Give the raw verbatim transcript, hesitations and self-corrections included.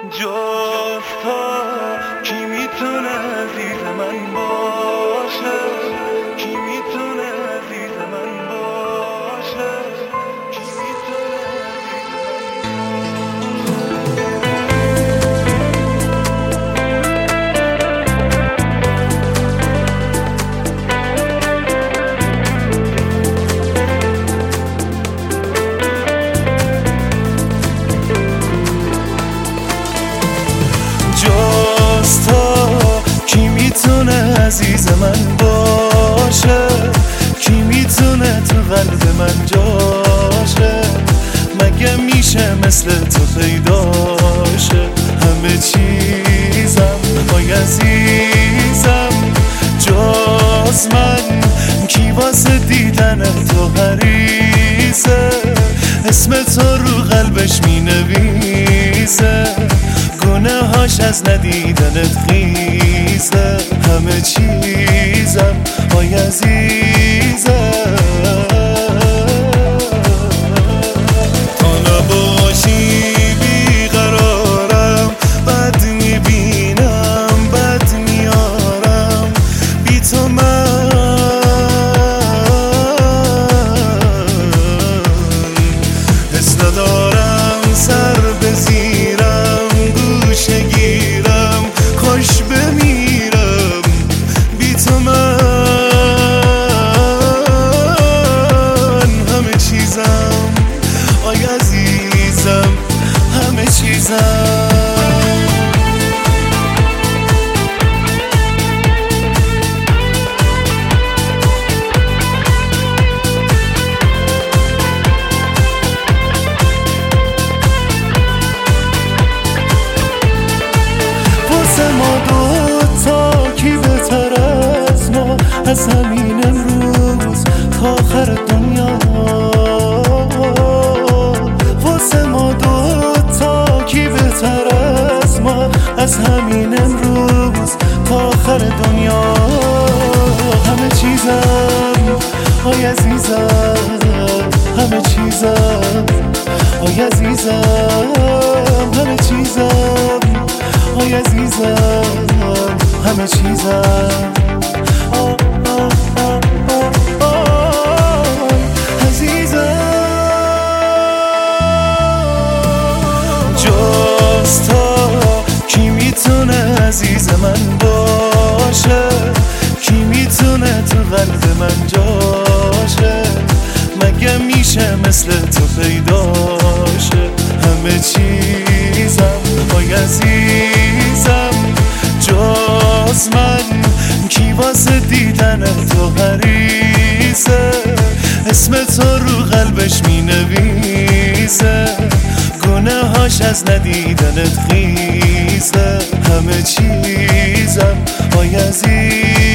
جز تو کی میتونه عزیز من باشه، کی میتونه عزیز من باشه، کی میتونه عزیز من باشه، کی میتونه تو قلب من جاشه، مگه میشه مثل تو پیداشه. همه چیزم وای عزیزم جز من، کی واسه دیدن تو حریصه، اسم تو رو قلبش مینویسه، گناهاش از ندیدنت خیزه. همه چیزم وای عزیزم تو نباشی بیقرارم، بد میبینم بد میارم، بی تو من حس ندارم، سر بزیرم گوشه گیرم، خوش بمیرم بی تو من. همه چیزم آی عزیزم، همه چیزم از همین امروز تا آخر دنیا، واسه ما دوتا کی بهتر از ما، از همین امروز تا آخر دنیا. همه چیزم آی عزیزم، همه چیزم آی عزیزم، همه چیزم آی عزیزم، همه چیزم جز تو کی میتونه عزیز من باشه، کی میتونه تو قلب من جاشه، مگه میشه مثل تو پیداشه. همه چیزم وای عزیزم جز من، کی واسه دیدن تو حریصه، اسم تو رو قلبش مینویسه، گناهاش از ندیدنت خیزه. همه چیزم وای عزیزم